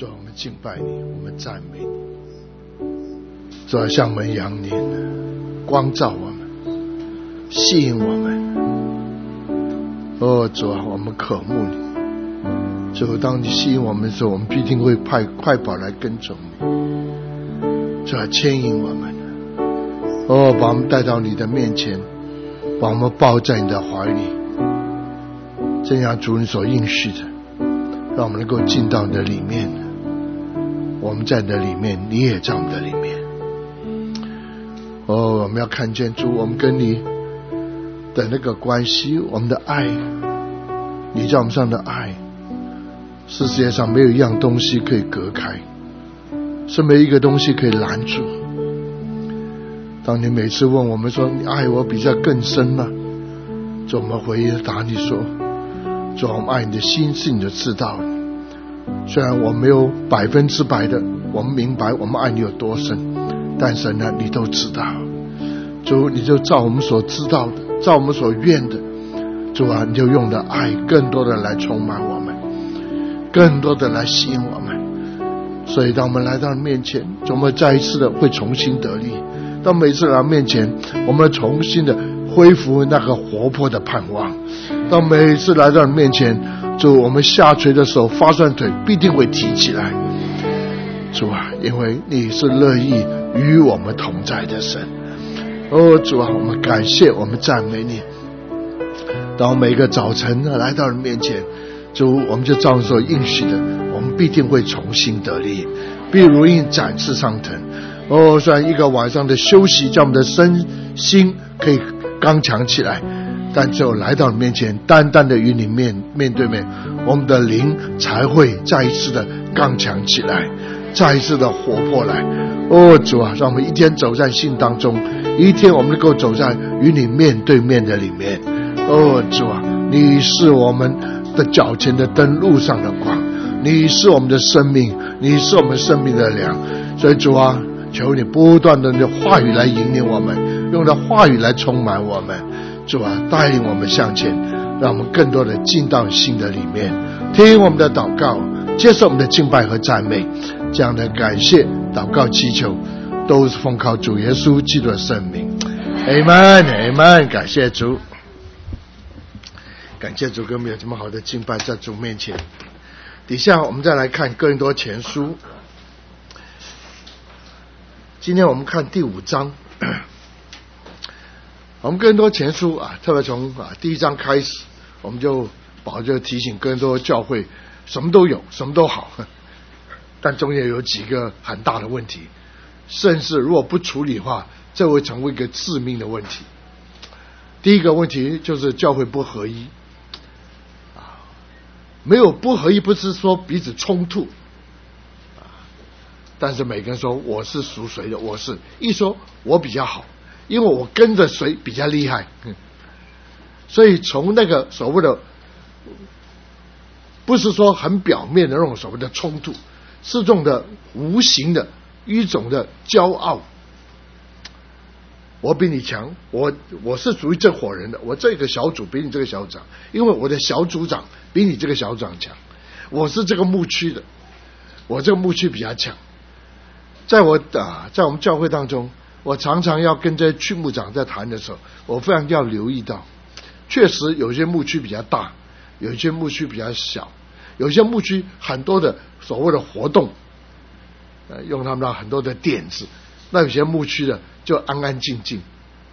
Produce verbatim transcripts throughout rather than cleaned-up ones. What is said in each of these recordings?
主啊，我们敬拜你，我们赞美你。主啊，向我们扬脸，光照我们，吸引我们。哦，主啊，我们渴慕你。主，当你吸引我们的时候，我们必定会派快跑来跟从你。主啊，牵引我们。哦，把我们带到你的面前，把我们抱在你的怀里，正像主你所应许的，让我们能够进到你的里面。我们在你的里面，你也在我们的里面。哦，我们要看见主，我们跟你的那个关系，我们的爱，你在我们上的爱，是世界上没有一样东西可以隔开，是没有一个东西可以拦住。当你每次问我们说你爱我比这更深吗？主，我们回答你说，主，我们爱你的心是你就知道了。虽然我没有百分之百的我们明白我们爱你有多深，但是呢你都知道。主，你就照我们所知道的，照我们所愿的，主啊，你就用的爱更多的来充满我们，更多的来吸引我们。所以当我们来到你面前，我们再一次的会重新得力。当每次来到面前，我们重新的恢复那个活泼的盼望。当每次来到你面前，主，我们下垂的手发酸腿必定会提起来。主啊，因为你是乐意与我们同在的神。哦，主啊，我们感谢，我们赞美你。当每个早晨来到你面前，主，我们就照你所应许的，我们必定会重新得力，必如鹰展翅上腾。哦，虽然一个晚上的休息叫我们的身心可以刚强起来，但只有来到你面前，单单的与你面面对面，我们的灵才会再一次的刚强起来，再一次的活泼来。哦，主啊，让我们一天走在信当中，一天我们能够走在与你面对面的里面。哦，主啊，你是我们的脚前的灯，路上的光，你是我们的生命，你是我们生命的粮。所以主啊，求你不断的用话语来引领我们，用的话语来充满我们。主啊，带领我们向前，让我们更多的进到新的里面，听我们的祷告，接受我们的敬拜和赞美。这样的感谢祷告祈求都是奉靠主耶稣基督的圣名。 Amen Amen。 感谢主，感谢主，给我们有这么好的敬拜在主面前。底下我们再来看哥林多前书，今天我们看第五章。我们哥林多前书啊，特别从啊第一章开始，我们就保就提醒哥林多教会什么都有，什么都好，但中间有几个很大的问题，甚至如果不处理的话，这会成为一个致命的问题。第一个问题就是教会不合一啊，没有不合一不是说彼此冲突啊，但是每个人说我是属谁的，我是一说我比较好，因为我跟着谁比较厉害。所以从那个所谓的不是说很表面的那种所谓的冲突，是这种的无形的一种的骄傲。我比你强，我我是属于这伙人的，我这个小组比你这个小组长，因为我的小组长比你这个小组长强，我是这个牧区的，我这个牧区比较强。在我啊，在我们教会当中，我常常要跟这些区牧长在谈的时候，我非常要留意到，确实有些牧区比较大，有些牧区比较小，有些牧区很多的所谓的活动，呃，用他们的很多的点子，那有些牧区的就安安静静。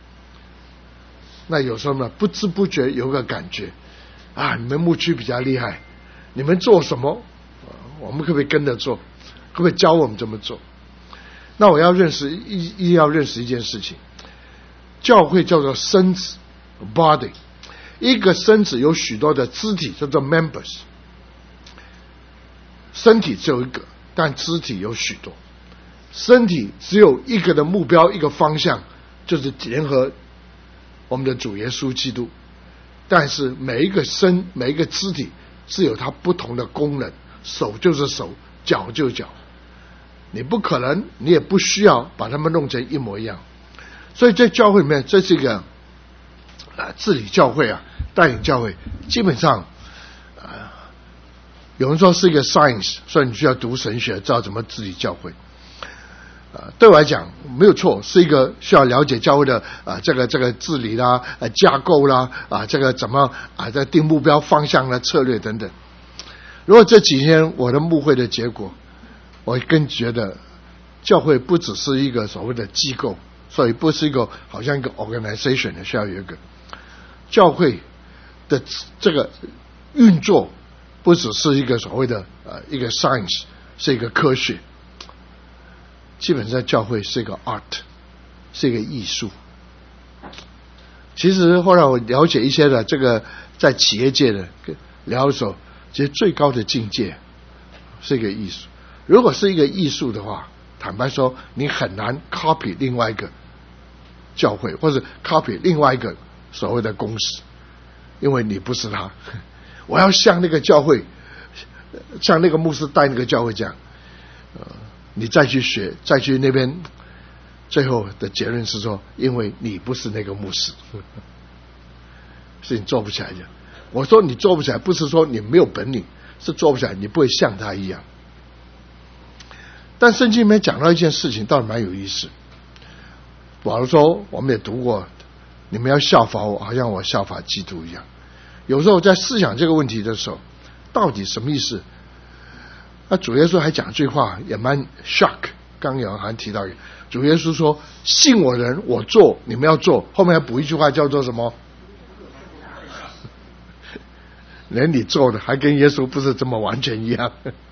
那有时候呢，不知不觉有个感觉啊，你们牧区比较厉害，你们做什么，我们可不可以跟着做？可不可以教我们怎么做？那我要认识一一定要认识一件事情，教会叫做身子 body， 一个身子有许多的肢体叫做 members， 身体只有一个，但肢体有许多。身体只有一个的目标，一个方向，就是联合我们的主耶稣基督。但是每一个身每一个肢体是有它不同的功能，手就是手，脚就是脚，你不可能，你也不需要把它们弄成一模一样。所以在教会里面，这是一个啊治理教会啊，带领教会，基本上啊有人说是一个 science， 所以你需要读神学，知道怎么治理教会。呃，对我来讲没有错，是一个需要了解教会的啊、呃、这个这个治理啦、呃架构啦啊、呃、这个怎么啊在、呃、定目标方向啦策略等等。如果这几天我的牧会的结果，我更觉得教会不只是一个所谓的机构，所以不是一个好像一个 organization 的，需要有一个教会的这个运作，不只是一个所谓的呃一个 science， 是一个科学。基本上教会是一个 art， 是一个艺术。其实后来我了解一些的这个在企业界的聊的时候，其实最高的境界是一个艺术。如果是一个艺术的话，坦白说你很难 copy 另外一个教会，或者 copy 另外一个所谓的公司，因为你不是他。我要像那个教会，像那个牧师带那个教会这样，呃你再去学，再去那边，最后的结论是说，因为你不是那个牧师，是你做不起来的。我说你做不起来，不是说你没有本领，是做不起来，你不会像他一样。但圣经里面讲到一件事情，倒是蛮有意思。保罗说，我们也读过，你们要效法我，好像我效法基督一样。有时候在思想这个问题的时候，到底什么意思？那主耶稣还讲句话也蛮 shock， 刚有人还提到，主耶稣说信我的人我做，你们要做，后面还补一句话叫做什么？连你做的还跟耶稣不是这么完全一样。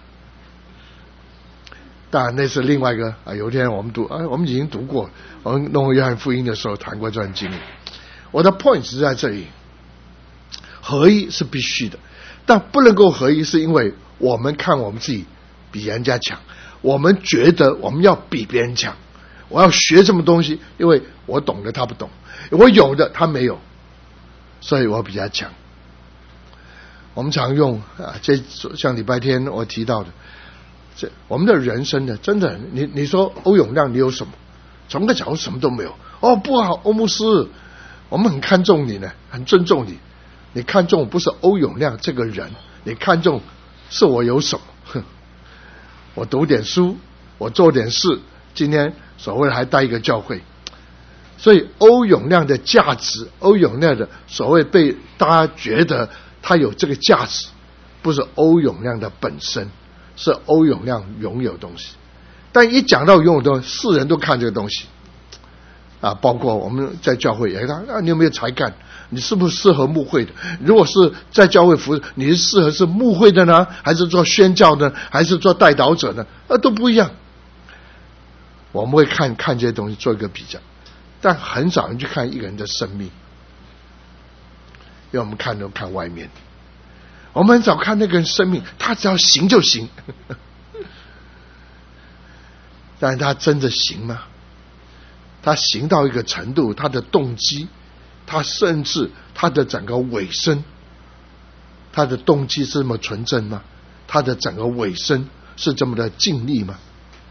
当然那是另外一个啊，有一天我们读啊，我们已经读过，我们弄约翰福音的时候谈过这段经历。我的 point 是在这里，合一是必须的，但不能够合一是因为我们看我们自己比人家强，我们觉得我们要比别人强，我要学这么东西，因为我懂的他不懂，我有的他没有，所以我比较强。我们常用啊，这像礼拜天我提到的，这我们的人生呢，真的，你你说欧永亮你有什么？从个角度什么都没有。哦，不好，欧牧师，我们很看重你呢，很尊重你。你看重不是欧永亮这个人，你看重是我有什么？我读点书，我做点事，今天所谓还带一个教会，所以欧永亮的价值，欧永亮的所谓被大家觉得他有这个价值，不是欧永亮的本身，是欧永亮拥有东西。但一讲到拥有东西，世人都看这个东西啊，包括我们在教会也看啊，你有没有才干？你是不是适合牧会的？如果是在教会服侍，你是适合是牧会的呢，还是做宣教的，还是做代祷者呢？啊，都不一样。我们会看看这些东西做一个比较，但很少人去看一个人的生命，因为我们看都看外面，我们很少看那个人生命，他只要行就行，但是他真的行吗？他行到一个程度，他的动机，他甚至他的整个尾声，他的动机是这么纯正吗？他的整个尾声是这么的尽力吗？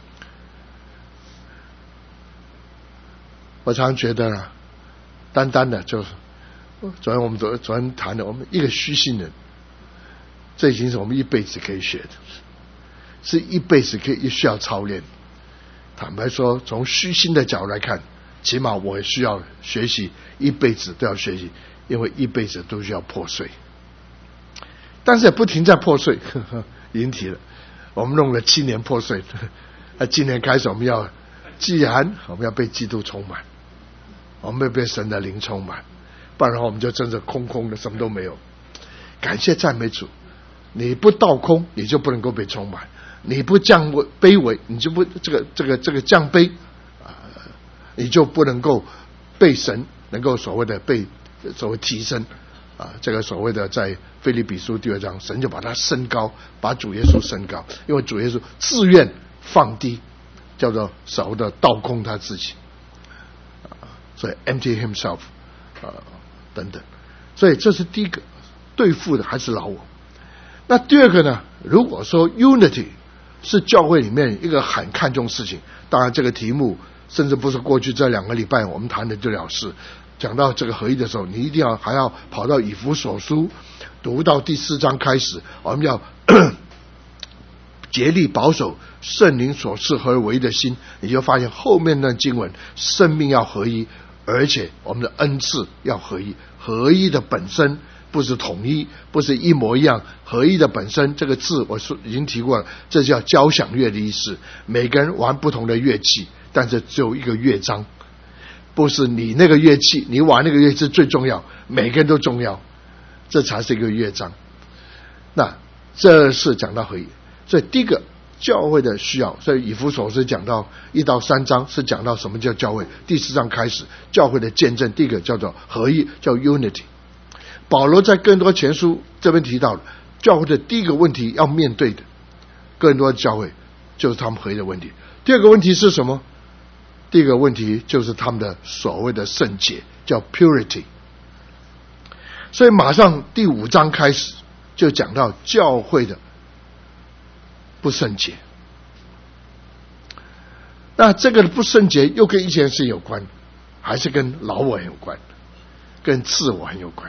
我常觉得啊，单单的就是昨天我们昨昨天谈的，我们一个虚心人，这已经是我们一辈子可以学的，是一辈子可以需要操练。坦白说，从虚心的角度来看，起码我需要学习，一辈子都要学习，因为一辈子都需要破碎。但是也不停在破碎，呵呵引体了。我们弄了七年破碎，那今年开始我们要，既然我们要被基督充满，我们要被神的灵充满，不然的话我们就真的空空的，什么都没有。感谢赞美主，你不倒空，你就不能够被充满。你不降卑微，你就不这个这个这个降卑啊、呃，你就不能够被神能够所谓的被所谓提升啊、呃，这个所谓的在腓立比书第二章，神就把他升高，把主耶稣升高，因为主耶稣自愿放低，叫做所谓的倒空他自己啊、呃，所以 empty himself 啊、呃、等等，所以这是第一个对付的还是老我。那第二个呢？如果说 unity是教会里面一个很看重事情，当然这个题目甚至不是过去这两个礼拜我们谈的就了事。讲到这个合一的时候，你一定要还要跑到以弗所书读到第四章开始，我们要竭力保守圣灵所赐合而为一的心，你就发现后面的经文，生命要合一，而且我们的恩赐要合一。合一的本身不是统一，不是一模一样，合一的本身这个字我说已经提过了，这叫交响乐的意思。每个人玩不同的乐器，但是只有一个乐章，不是你那个乐器，你玩那个乐器最重要，每个人都重要，这才是一个乐章。那这是讲到合一，所以第一个教会的需要，所以以弗所书讲到一到三章是讲到什么叫教会，第四章开始教会的见证，第一个叫做合一，叫 unity。 保罗在哥林多前书这边提到了教会的第一个问题要面对的，哥林多的教会就是他们合一的问题。第二个问题是什么？第一个问题就是他们的所谓的圣洁，叫 purity。 所以马上第五章开始就讲到教会的不圣洁。那这个不圣洁又跟一件事有关，还是跟老我有关，跟自我很有关。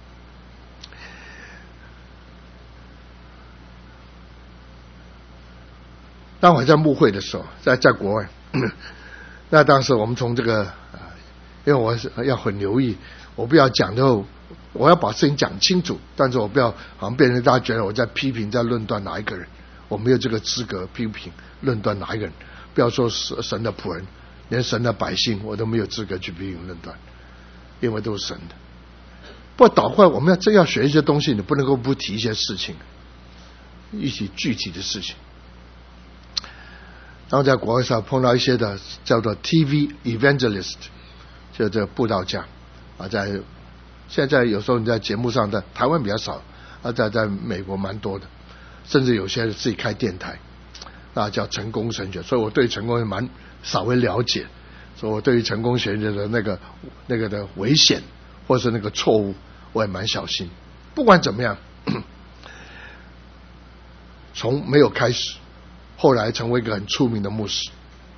当我在牧会的时候，在在国外，那当时我们从这个，因为我是要很留意，我不要讲到，我要把事情讲清楚，但是我不要好像变成大家觉得我在批评、在论断哪一个人，我没有这个资格批评、论断哪一个人。不要说神的仆人，连神的百姓，我都没有资格去批评论断，因为都是神的。不过倒过来，我们要真要学一些东西，你不能够不提一些事情，一些具体的事情。然后在国外上碰到一些的叫做 T V evangelist， 就这个布道家啊，在现在有时候你在节目上，在台湾比较少啊，在在美国蛮多的，甚至有些自己开电台，那叫成功神学。所以我对成功蛮稍微了解，所以我对于成功学的那个那个的危险或是那个错误，我也蛮小心。不管怎么样，从没有开始，后来成为一个很出名的牧师。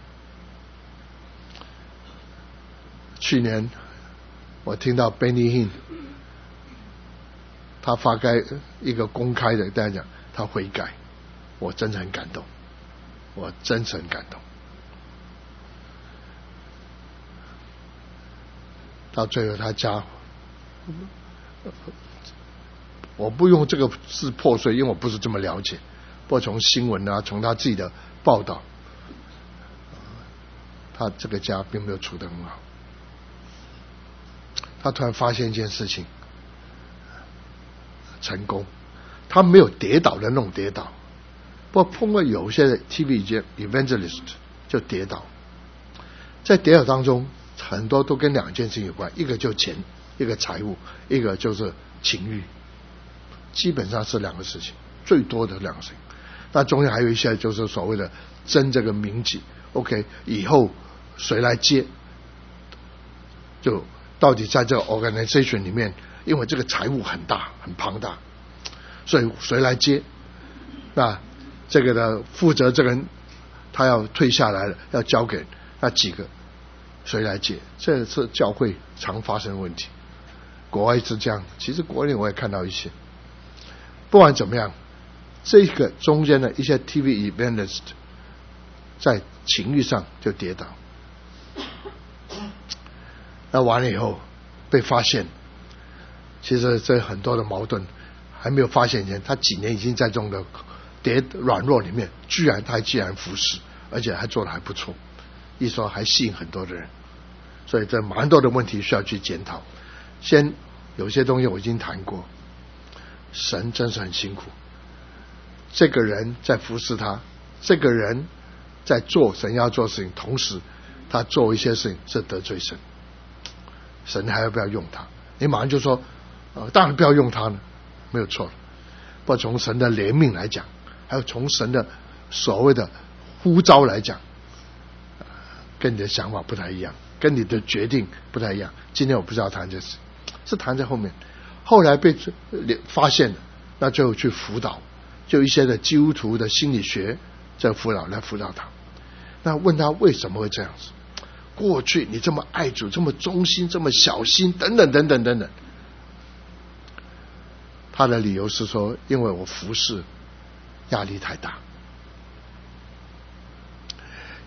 去年我听到 Benny Hinn 他发开一个公开的，大家讲他悔改，我真的很感动，我真是很感动。到最后他家，我不用这个字破碎，因为我不是这么了解，不过从新闻啊，从他自己的报道，他这个家并没有处得很好。他突然发现一件事情，成功，他没有跌倒的那种跌倒，不过碰到有些的 T V evangelist 就跌倒，在跌倒当中很多都跟两件事情有关，一个就钱，一个财务，一个就是情欲，基本上是两个事情，最多的两个事情。那中间还有一些就是所谓的争这个名气 ，OK， 以后谁来接，就到底在这个 organization 里面，因为这个财务很大很庞大，所以谁来接？那这个的负责这个人他要退下来了，要交给那几个，谁来接？这是教会常发生的问题。国外是这样，其实国内我也看到一些。不管怎么样，这个中间的一些 T V evangelist 在情欲上就跌倒。那完了以后被发现，其实这很多的矛盾还没有发现前，他几年已经在这种的跌软弱里面，居然他既然服侍，而且还做得还不错，一说还吸引很多的人，所以这蛮多的问题需要去检讨。先有些东西我已经谈过，神真是很辛苦，这个人在服侍他，这个人在做神要做事情，同时他做一些事情是得罪神，神还要不要用他？你马上就说，呃，当然不要用他呢，没有错了。不过从神的怜悯来讲，还有从神的所谓的呼召来讲，跟你的想法不太一样，跟你的决定不太一样。今天我不是要谈这事，是谈在后面。后来被发现了，那就去辅导，就一些的基督徒的心理学在辅导来辅导他。那问他为什么会这样子？过去你这么爱主，这么忠心，这么小心，等等等等等等。他的理由是说，因为我服侍压力太大，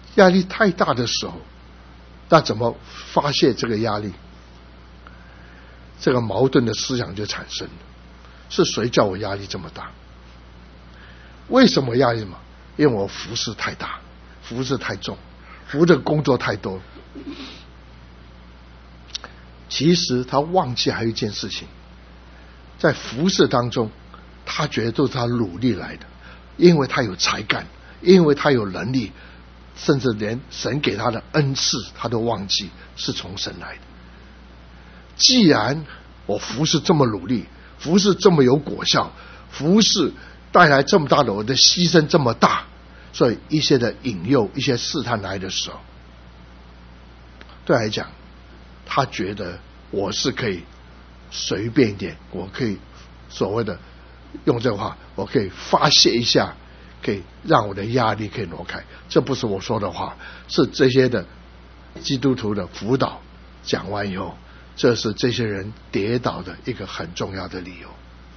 压力太大的时候，那怎么发泄这个压力？这个矛盾的思想就产生了：是谁叫我压力这么大？为什么压力嘛？因为我服事太大，服事太重，服的工作太多。其实他忘记还有一件事情，在服事当中，他觉得都是他努力来的，因为他有才干，因为他有能力，甚至连神给他的恩赐他都忘记是从神来的。既然我服事这么努力，服事这么有果效，服事带来这么大的，我的牺牲这么大，所以一些的引诱，一些试探来的时候，对来讲，他觉得我是可以随便一点，我可以所谓的用这话，我可以发泄一下，可以让我的压力可以挪开。这不是我说的话，是这些的基督徒的辅导讲完以后，这是这些人跌倒的一个很重要的理由。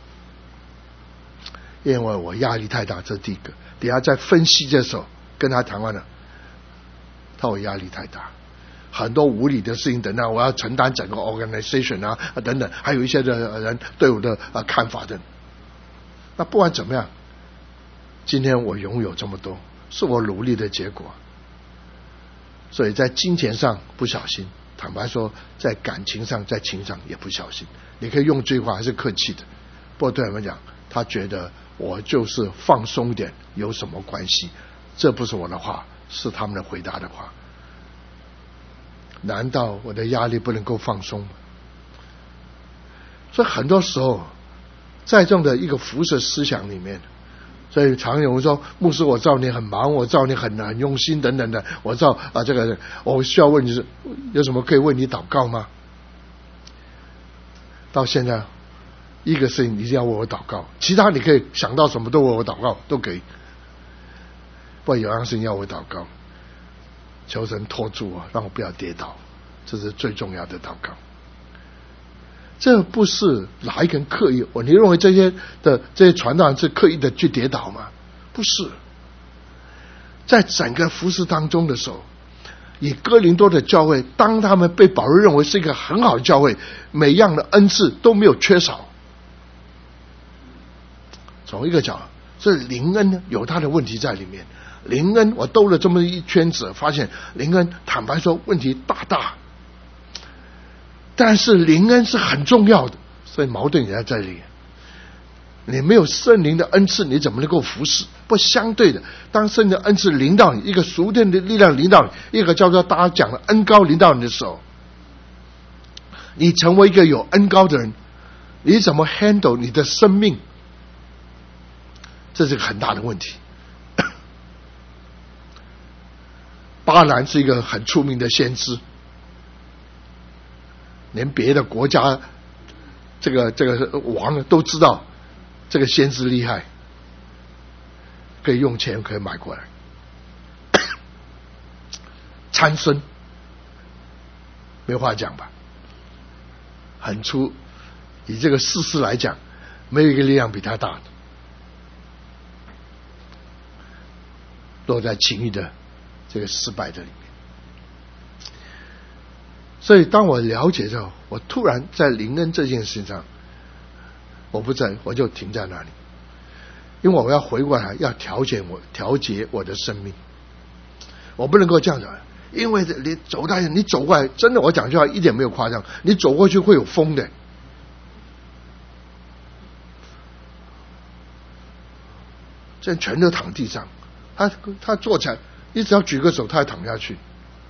因为我压力太大，这是第一个。底下在分析的时候跟他谈完了，他我压力太大，很多无理的事情等等，我要承担整个 organization 啊等等，还有一些的人对我的啊看法等。那不管怎么样，今天我拥有这么多，是我努力的结果。所以在金钱上不小心，坦白说，在感情上，在情上也不小心。你可以用这句话，还是客气的。不过对他们讲，他觉得我就是放松一点，有什么关系？这不是我的话，是他们的回答的话。难道我的压力不能够放松吗？所以很多时候，在这样的一个辐射思想里面，所以常有人说，牧师，我知道你很忙，我知道你很很用心等等的，我知道啊，这个我需要问你是有什么可以为你祷告吗？到现在，一个事情一定要为我祷告，其他你可以想到什么都为我祷告，都可以。不过有样事情要我祷告，求神托住我，让我不要跌倒，这是最重要的祷告。这不是哪一个人刻意，你认为这些的这些传道人是刻意的去跌倒吗？不是，在整个服事当中的时候，以哥林多的教会，当他们被保罗认为是一个很好的教会，每样的恩赐都没有缺少。从一个角度，所以灵恩呢有他的问题在里面。灵恩我兜了这么一圈子，发现灵恩坦白说问题大大。但是灵恩是很重要的，所以矛盾也在这里。你没有圣灵的恩赐，你怎么能够服侍？不相对的，当圣灵的恩赐临到你，一个属天的力量临到你，一个叫做大家讲的恩膏临到你的时候，你成为一个有恩膏的人，你怎么 handle 你的生命？这是个很大的问题。巴兰是一个很出名的先知，连别的国家这个这个王都知道这个先知厉害，可以用钱可以买过来。参孙没话讲吧，很出，以这个事实来讲，没有一个力量比他大的，落在情欲的这个失败的里面。所以当我了解之后，我突然在灵恩这件事情上，我不在，我就停在那里，因为我要回过来，要调节我调节我的生命，我不能够这样讲，因为你走到你走过来，真的我讲句话一点没有夸张，你走过去会有风的，这全都躺地上，他他坐起来，你只要举个手，他还躺下去。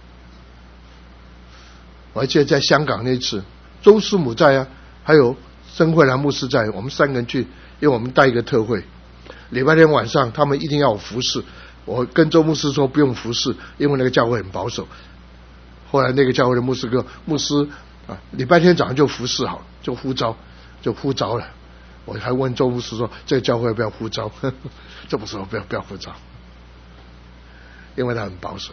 我还记得在香港那次，周师母在啊，还有曾慧兰牧师在，我们三个人去，因为我们带一个特会，礼拜天晚上他们一定要有服侍，我跟周牧师说不用服侍，因为那个教会很保守。后来那个教会的牧师哥牧师啊，礼拜天早上就服侍好，就呼召，就呼召了。我还问周牧师说，这个教会要不要呼召？呵呵，这不是不要不要呼召，因为他很保守。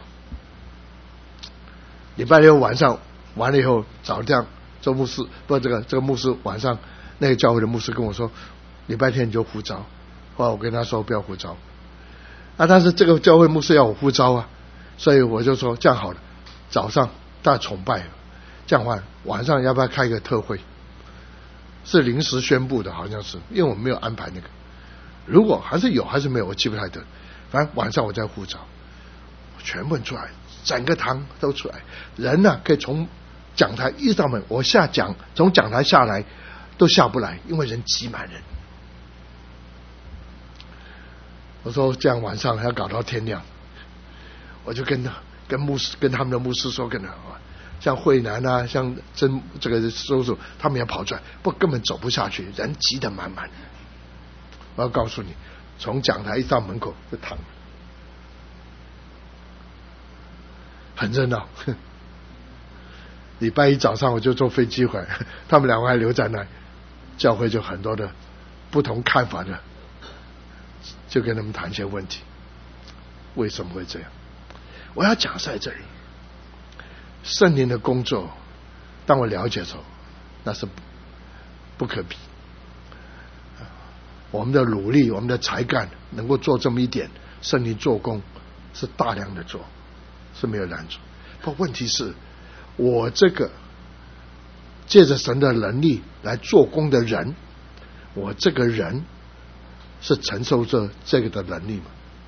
礼拜六晚上完了以后，早上周牧师不这个这个牧师晚上那个教会的牧师跟我说，礼拜天你就呼召。后来我跟他说不要呼召，啊，但是这个教会牧师要我呼召啊， 所以我就说这样好了，早上大崇拜，这样的话晚上要不要开一个特会？是临时宣布的，好像是，因为我们没有安排那个。如果还是有还是没有，我记不太得。反正晚上我再呼召，全部人出来，整个堂都出来，人呢、啊、可以从讲台一上门，我下讲从讲台下来都下不来，因为人挤满人。我说这样晚上还要搞到天亮，我就跟跟牧师跟他们的牧师说，跟他像慧南啊，像真这个叔叔，他们也跑出来，不根本走不下去，人挤得满满的。我要告诉你，从讲台一到门口就躺，很热闹。礼拜一早上我就坐飞机回来，他们两个还留在那，教会就很多的不同看法的，就跟他们谈一些问题，为什么会这样？我要讲在这里，圣灵的工作，当我了解的时候，那是不可比。我们的努力，我们的才干能够做这么一点，圣灵做工是大量的做，是没有难处。不过问题是，我这个借着神的能力来做工的人，我这个人是承受着这个的能力吗？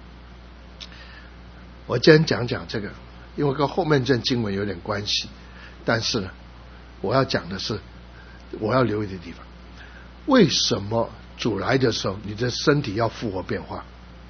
我今天讲讲这个，因为跟后面这经文有点关系，但是呢，我要讲的是我要留意的地方。为什么主来的时候，你的身体要复活变化？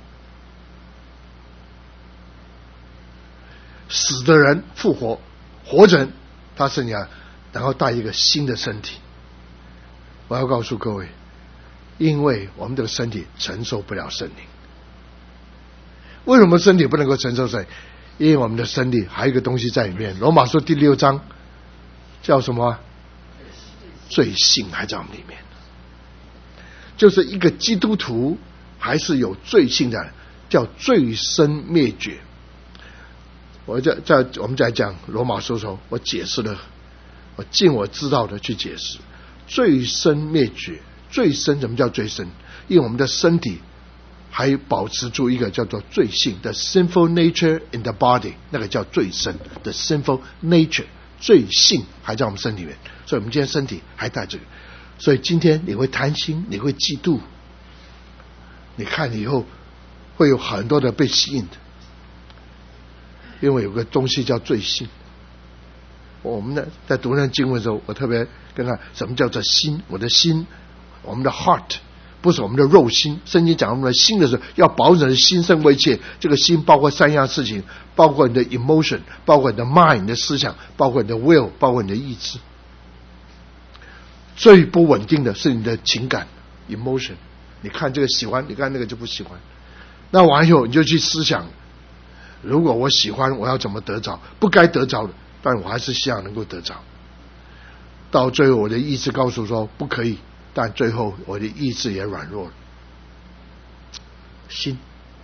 死的人复活，活着人他剩下，然后带一个新的身体。我要告诉各位，因为我们这个身体承受不了圣灵。为什么身体不能够承受圣灵？因为我们的身体还有一个东西在里面。罗马书第六章叫什么？罪性还在我们里面。就是一个基督徒还是有罪性的，叫罪身灭绝。我在在我们在讲罗马书的时候，我解释了，我尽我知道的去解释罪身灭绝。罪身怎么叫罪身？因为我们的身体还保持住一个叫做罪性的 sinful nature in the body， 那个叫罪身的 sinful nature， 罪性还在我们身体里面，所以我们今天身体还带这个。所以今天你会贪心，你会嫉妒，你看以后会有很多的被吸引的，因为有个东西叫罪性。我们呢在读那经文的时候，我特别跟他什么叫做心？我的心，我们的 heart 不是我们的肉心。圣经讲我们的心的时候，要保证心胜为一切。这个心包括三样事情，包括你的 emotion， 包括你的 mind 你的思想，包括你的 will， 包括你的意志。最不稳定的是你的情感 emotion， 你看这个喜欢，你看那个就不喜欢。那完以后你就去思想，如果我喜欢，我要怎么得着？不该得着的，但我还是希望能够得着。到最后我的意志告诉说不可以，但最后我的意志也软弱了。心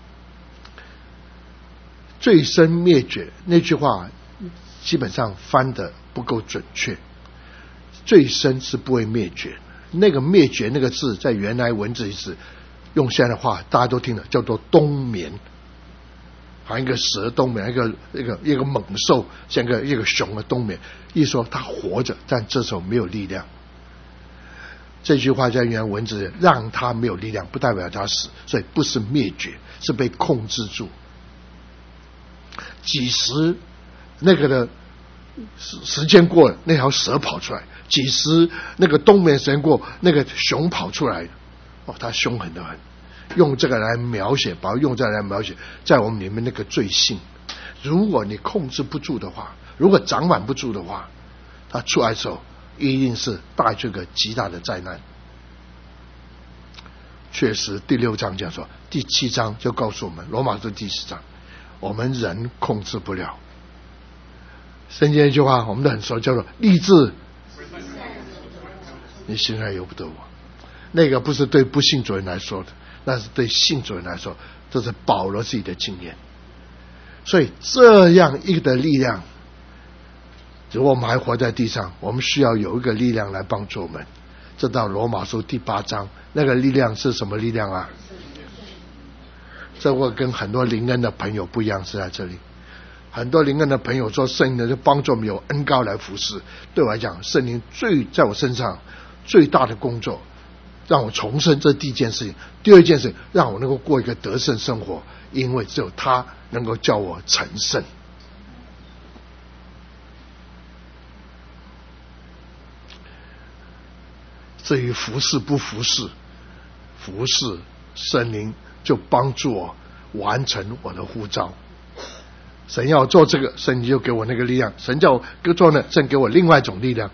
罪身灭绝那句话基本上翻得不够准确。罪身是不会灭绝，那个灭绝那个字在原来文字里是用现在的话大家都听了，叫做冬眠，好像一个蛇冬眠，一个一个一个猛兽，像一个一个熊的冬眠，意思说他活着，但这时候没有力量。这句话在原来文字让他没有力量，不代表他死，所以不是灭绝，是被控制住。几时那个的时间过了，那条蛇跑出来；几时那个冬眠时间过，那个熊跑出来。哦，他凶狠得很。用这个来描写，把它用这个来描写，在我们里面那个罪性。如果你控制不住的话，如果掌管不住的话，他出来的时候一定是带这个极大的灾难。确实，第六章讲说，第七章就告诉我们，罗马书第十章，我们人控制不了。圣经一句话我们都很熟，叫做立志你心爱由不得我。那个不是对不信主人来说的，那是对信主人来说，这是保罗自己的经验。所以这样一个的力量，如果我们还活在地上，我们需要有一个力量来帮助我们。这到罗马书第八章，那个力量是什么力量啊？这会跟很多灵恩的朋友不一样，是在这里。 很多灵恩的朋友说，圣灵呢就帮助我们有恩膏来服侍。对我来讲，圣灵最在我身上最大的工作，让我重生，这第一件事情。第二件事，让我能够过一个得胜生活，因为只有他能够叫我成圣。至于服侍不服侍，服侍圣灵就帮助我完成我的呼召。神要做这个，神就给我那个力量；神叫我做呢，神给我另外一种力量。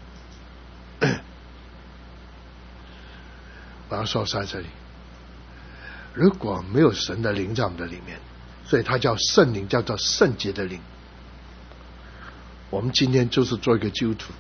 我要说在这里，如果没有神的灵在我们的里面，所以它叫圣灵，叫做圣洁的灵。我们今天就是做一个基督徒，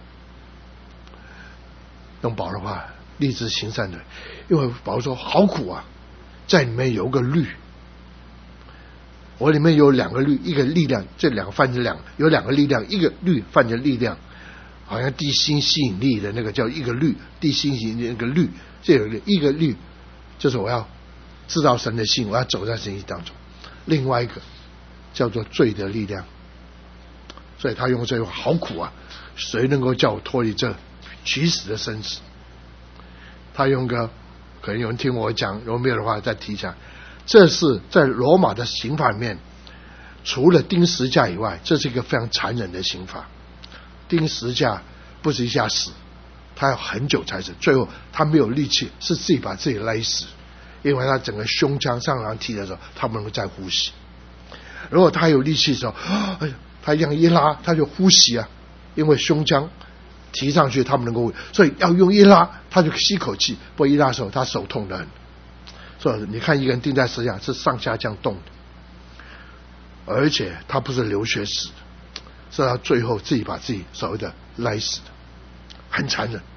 用保罗的话，立志行善的。因为保罗说好苦啊，在里面有个律，我里面有两个律，一个力量，这两个泛着两有两个力量，一个律泛着力量，好像地心吸引力的那个叫一个律，地心吸引力那个律，这有一个律，就是我要知道神的心，我要走在神意当中。另外一个叫做罪的力量，所以他用这句话好苦啊，谁能够叫我脱离这取死的生死？他用个可能有人听我讲，如果没有的话再提一下，这是在罗马的刑法里面，除了钉十字架以外，这是一个非常残忍的刑罚。钉十字架不是一下死，他要很久才死，最后他没有力气，是自己把自己勒死，因为他整个胸腔上上提的时候，他不能够再呼吸。如果他有力气的时候，哎，他这样一拉，他就呼吸啊，因为胸腔提上去，他们能够，所以要用一拉，他就吸口气，不过一拉的时候，他手痛得很。所以你看，一个人钉在十字架是上下这样动的，而且他不是流血死的，是他最后自己把自己所谓的勒死的，很残忍。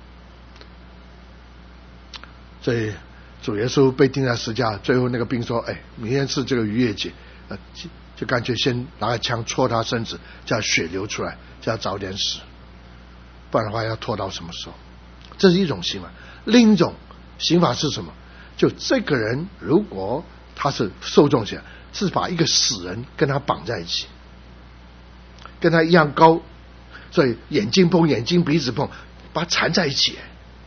所以主耶稣被钉在十字架，最后那个兵说：“哎，明天是这个逾越节，呃，就就干脆先拿个枪戳他身子，叫血流出来，叫他早点死，不然的话要拖到什么时候？”这是一种刑法。另一种刑法是什么？就这个人如果他是受重刑，是把一个死人跟他绑在一起，跟他一样高，所以眼睛碰眼睛，鼻子碰，把他缠在一起，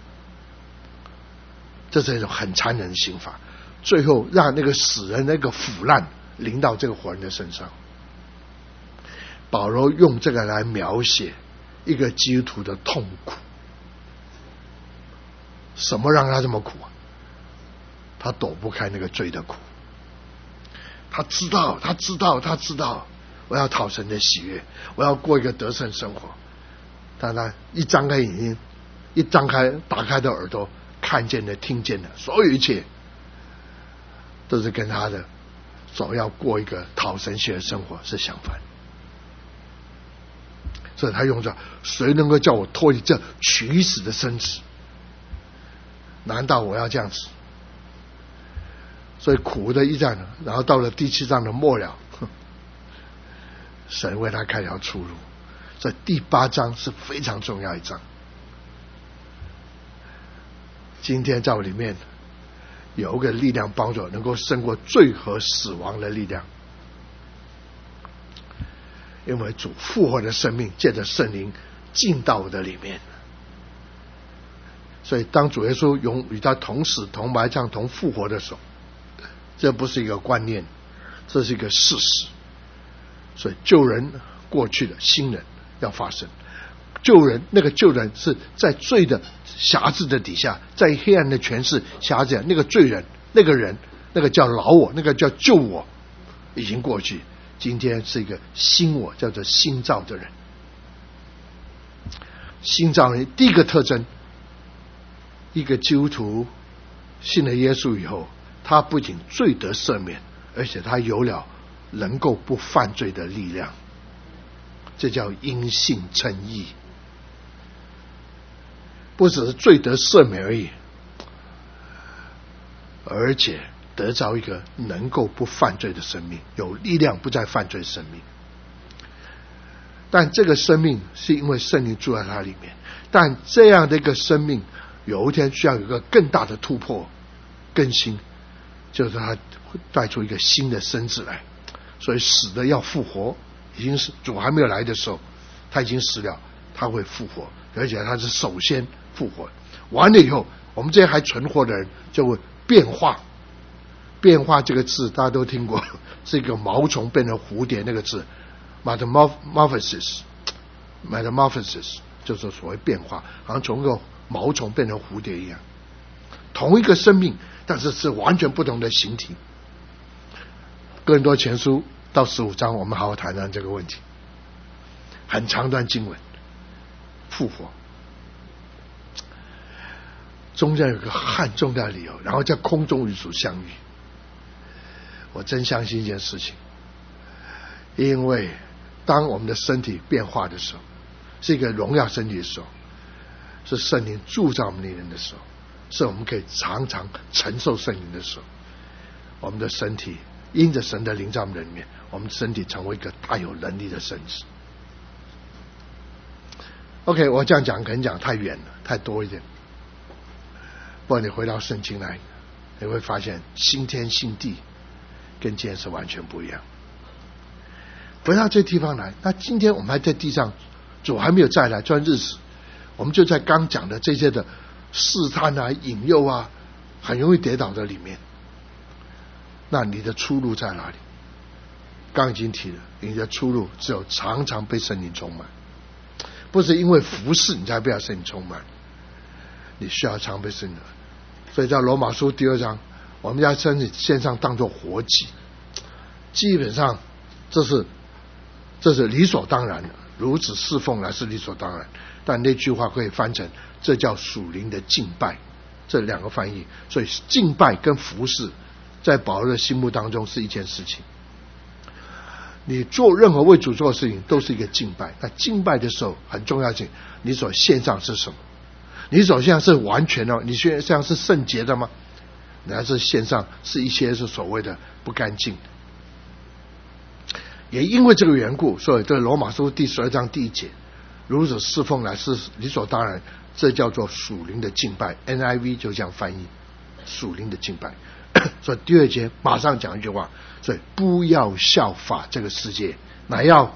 这是一种很残忍的刑罚，最后让那个死人那个腐烂临到这个活人的身上。保罗用这个来描写一个基督徒的痛苦。什么让他这么苦啊？他躲不开那个罪的苦。他知道，他知道，他知道，我要讨神的喜悦，我要过一个得胜生活。但他一张开眼睛，一张开打开的耳朵，看见的、听见的，所有一切都是跟他的所要过一个讨神喜悦的生活是相反。所以他用着谁能够叫我脱离这取死的生死？难道我要这样子？所以苦的一战，然后到了第七章的末了，神为他开条出路。所以第八章是非常重要一章。今天在我里面有一个力量帮助，能够胜过罪和死亡的力量，因为主复活的生命借着圣灵进到我的里面。所以当主耶稣永与他同死同埋葬同复活的时候，这不是一个观念，这是一个事实。所以救人过去的新人要发生，救人那个救人是在罪的辖制的底下，在黑暗的权势辖制，那个罪人那个人那个叫老我，那个叫救我已经过去，今天是一个新我，叫做新造的人。新造人第一个特征，一个基督徒信了耶稣以后，他不仅罪得赦免，而且他有了能够不犯罪的力量，这叫因信称义。不只是罪得赦免而已，而且得着一个能够不犯罪的生命，有力量不再犯罪的生命。但这个生命是因为圣灵住在他里面，但这样的一个生命有一天需要有一个更大的突破更新，就是他带出一个新的身子来。所以死的要复活， 已经是主还没有来的时候，他已经死了，他会复活，而且他是首先复活。完了以后，我们这些还存活的人就会变化。变化这个字大家都听过，是一个毛虫变成蝴蝶那个字 metamorphosis metamorphosis 就是所谓变化，好像从一个毛虫变成蝴蝶一样，同一个生命，但是是完全不同的形体。哥林多前书到十五章，我们好好谈谈这个问题。很长段经文，复活中间有个很重要的理由，然后在空中与主相遇。我真相信一件事情，因为当我们的身体变化的时候，是一个荣耀身体的时候，是圣灵住在我们里面的时候，是我们可以常常承受圣灵的时候，我们的身体因着神的灵在我们里面，我们身体成为一个大有能力的身体。OK， 我这样讲可能讲太远了，太多一点。不过你回到圣经来，你会发现新天新地跟今天是完全不一样。回到这地方来，那今天我们还在地上，主还没有再来，这段日子我们就在刚讲的这些的试探啊、引诱啊，很容易跌倒的里面。那你的出路在哪里？刚已经提了，你的出路只有常常被圣灵充满，不是因为服侍你才被圣灵充满，你需要常被圣灵。所以在罗马书第二章，我们将身体献上当作活祭，基本上这是这是理所当然的，如此侍奉来是理所当然。但那句话可以翻成这叫属灵的敬拜，这两个翻译。所以敬拜跟服侍在保罗的心目当中是一件事情。你做任何为主做的事情都是一个敬拜，那敬拜的时候很重要性，你所献上是什么？你所献上是完全的，你献上是圣洁的吗？你还是献上是一些是所谓的不干净的？也因为这个缘故，所以这罗马书第十二章第一节，如此侍奉来是理所当然，这叫做属灵的敬拜。 N I V 就这样翻译，属灵的敬拜。所以第二节马上讲一句话，所以不要效法这个世界，乃要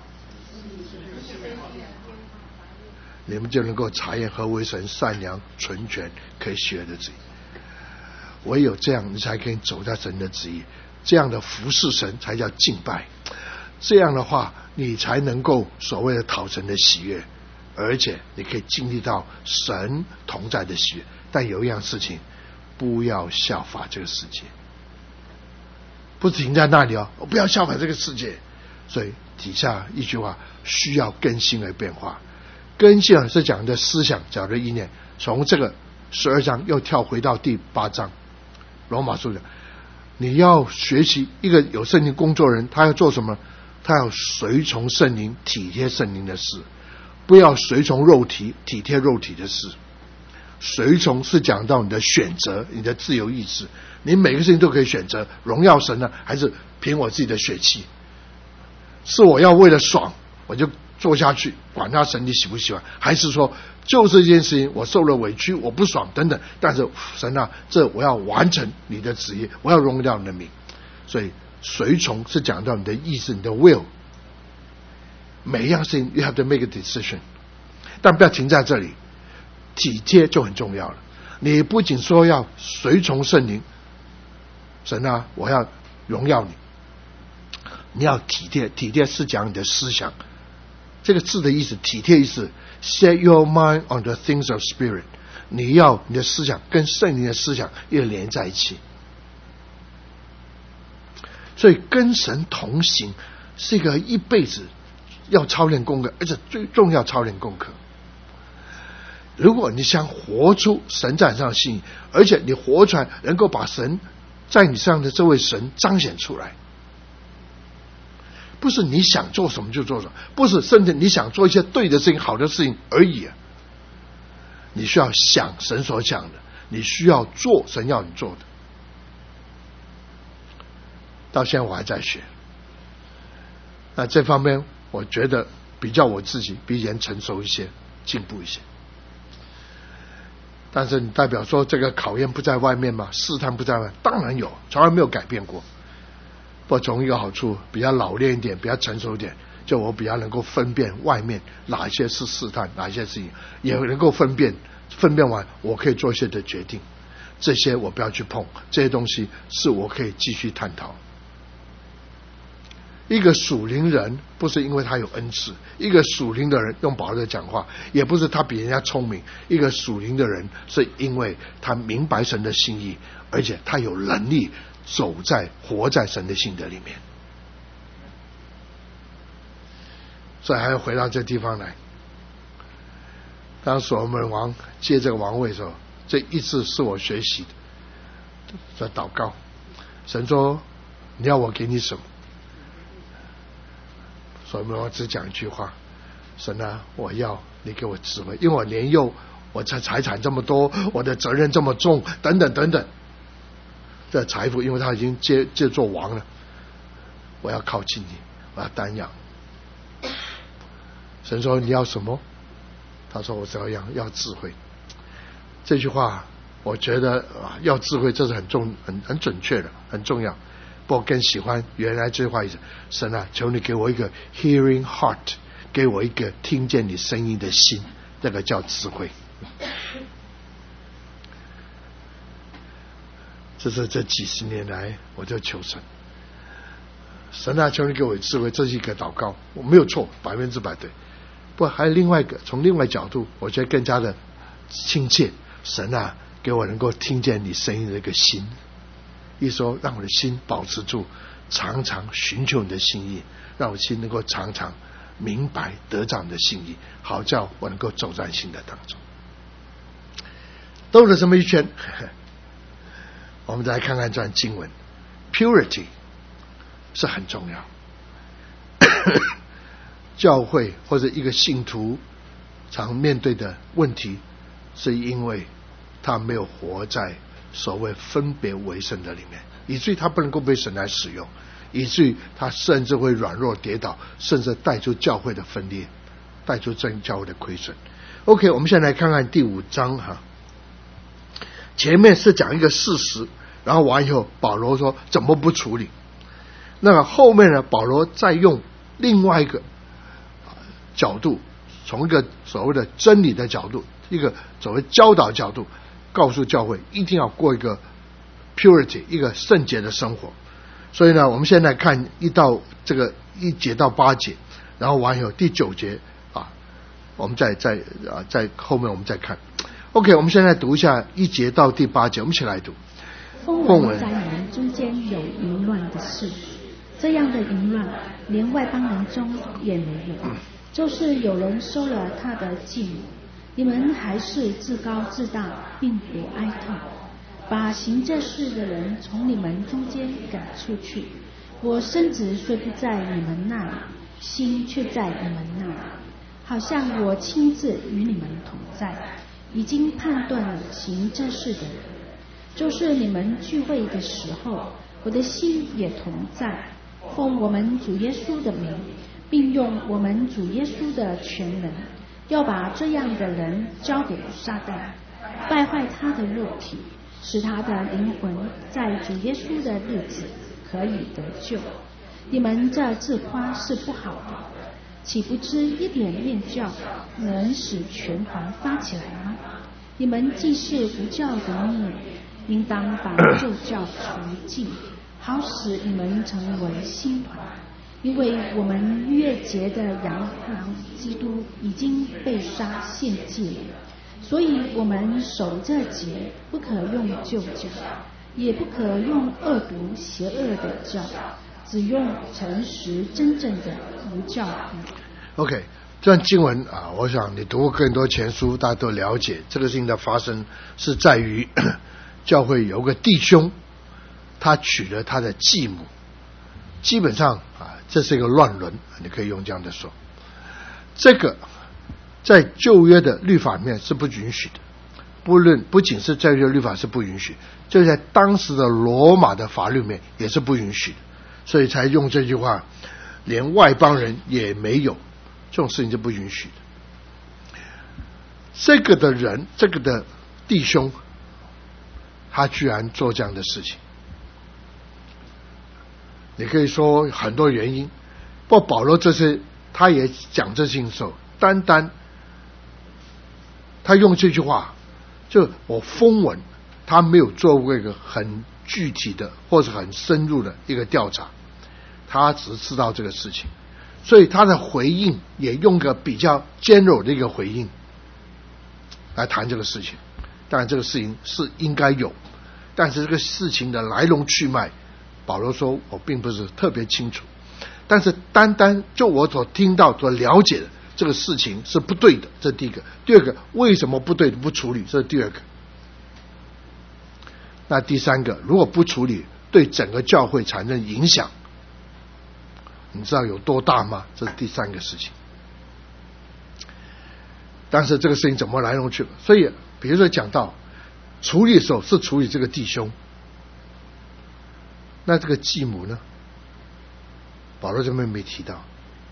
你们就能够查验何为神善良纯全可以喜悦的旨意。唯有这样你才可以走在神的旨意，这样的服侍神才叫敬拜，这样的话你才能够所谓的讨神的喜悦，而且你可以经历到神同在的喜悦。但有一样事情，不要效法这个世界，不停在那里哦，不要效法这个世界。所以底下一句话，需要更新而变化。更新是讲的思想，讲的意念。从这个十二章又跳回到第八章，罗马书讲，你要学习一个有圣灵工作人，他要做什么？他要随从圣灵，体贴圣灵的事，不要随从肉体，体贴肉体的事。随从是讲到你的选择，你的自由意志，你每个事情都可以选择荣耀神呢，还是凭我自己的血气？是我要为了爽我就做下去，管他神你喜不喜欢，还是说就是这件事情我受了委屈我不爽等等，但是神啊，这我要完成你的旨意，我要荣耀你的名。所以随从是讲到你的意志，你的 will， 每一样事情 you have to make a decision， 但不要停在这里，体贴就很重要了。你不仅说要随从圣灵，神啊我要荣耀你，你要体贴，体贴是讲你的思想，这个字的意思，体贴意思 set your mind on the things of spirit， 你要你的思想跟圣灵的思想要连在一起。所以跟神同行是一个一辈子要操练功课，而且最重要操练功课。如果你想活出神在你上的心意，而且你活出来能够把神在你上的这位神彰显出来，不是你想做什么就做什么，不是甚至你想做一些对的事情好的事情而已、啊、你需要想神所想的，你需要做神要你做的。到现在我还在学，那这方面我觉得比较我自己比人成熟一些，进步一些。但是你代表说这个考验不在外面吗？试探不在外面？当然有，从来没有改变过。不过从一个好处，比较老练一点，比较成熟一点， 就我比较能够分辨外面哪一些是试探，哪一些事情也能够分辨，分辨完我可以做一些的决定。这些我不要去碰，这些东西是我可以继续探讨。一个属灵人不是因为他有恩赐，一个属灵的人用保罗的讲话，也不是他比人家聪明，一个属灵的人是因为他明白神的心意，而且他有能力走在活在神的心的里面。所以还要回到这地方来，当所罗门王接这个王位的时候，这一直是我学习的，在祷告，神说你要我给你什么？所以我只讲一句话，神啊，我要你给我智慧，因为我年幼，我财财产这么多，我的责任这么重，等等等等。这财富，因为他已经接接做王了，我要靠近你，我要担养。神说你要什么？他说我只要要要智慧。这句话我觉得啊，要智慧这是很重很很准确的，很重要。不过更喜欢原来这句话意思，神啊，求你给我一个 hearing heart， 给我一个听见你声音的心，这个叫智慧。这是这几十年来我就求神，神啊，求你给我智慧，这是一个祷告，我没有错，百分之百对。不过还有另外一个，从另外角度，我觉得更加的亲切。神啊，给我能够听见你声音的一个心，一说让我的心保持住，常常寻求你的心意，让我心能够常常明白得着你的心意，好叫我能够走在心的当中。兜了这么一圈，我们再来看看这段经文。 Purity 是很重要。教会或者一个信徒常面对的问题，是因为他没有活在所谓分别为圣的里面，以至于他不能够被神来使用，以至于他甚至会软弱跌倒，甚至带出教会的分裂，带出真教会的亏损。 OK， 我们现在来看看第五章哈。前面是讲一个事实，然后完以后保罗说怎么不处理。那么后面呢，保罗再用另外一个角度，从一个所谓的真理的角度，一个所谓教导角度，告诉教会一定要过一个 purity， 一个圣洁的生活。所以呢，我们现在看一到这个一节到八节，然后完以后第九节啊，我们再再啊在后面我们再看。OK， 我们现在读一下一节到第八节，我们一起来读。 风闻在你们中间有淫乱的事，这样的淫乱连外邦人中也没有，就是有人收了他的继母，你们还是自高自大，并不哀痛，把行这事的人从你们中间赶出去。我身子虽不在你们那里，心却在你们那里，好像我亲自与你们同在，已经判断了行这事的人。就是你们聚会的时候，我的心也同在，奉我们主耶稣的名，并用我们主耶稣的全能，要把这样的人交给撒旦，败坏他的肉体，使他的灵魂在主耶稣的日子可以得救。你们这自夸是不好的，岂不知一点面教能使全团发起来吗？你们既是不教的孽，应当把旧教除尽，好使你们成为新团。因为我们逾节的羊羔基督已经被杀献祭了，所以我们守这节，不可用旧教，也不可用恶毒邪恶的教，只用诚实真正的无教义。 OK， 这段经文啊，我想你读过更多前书，大家都了解这个事情的发生是在于教会有个弟兄，他娶了他的继母，基本上啊，这是一个乱伦，你可以用这样的说。这个在旧约的律法里面是不允许的，不论不仅是在旧约律法是不允许，就在当时的罗马的法律里面也是不允许的，所以才用这句话，连外邦人也没有，这种事情是不允许的。这个的人，这个的弟兄，他居然做这样的事情，你可以说很多原因，不过保罗这次他也讲这些时候，单单他用这句话，就我风闻，他没有做过一个很具体的或者很深入的一个调查，他只知道这个事情，所以他的回应也用个比较尖锐的一个回应来谈这个事情。当然这个事情是应该有，但是这个事情的来龙去脉，保罗说我并不是特别清楚，但是单单就我所听到所了解的这个事情是不对的，这是第一个。第二个，为什么不对不处理，这是第二个。那第三个，如果不处理，对整个教会产生影响，你知道有多大吗？这是第三个事情。但是这个事情怎么来龙去脉，所以比如说讲到处理的时候是处理这个弟兄，那这个继母呢，保罗这边没提到，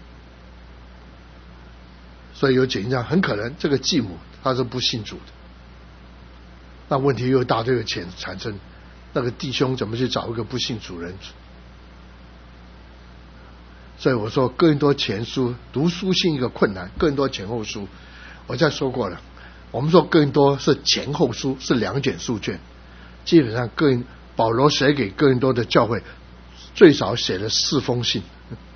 所以有解经家很可能这个继母他是不信主的，那问题又一大堆的钱产生，那个弟兄怎么去找一个不信主人？所以我说哥林多前书读书信一个困难，哥林多前后书我再说过了，我们说哥林多是前后书，是两卷书卷，基本上哥林保罗写给哥林多的教会最少写了四封信，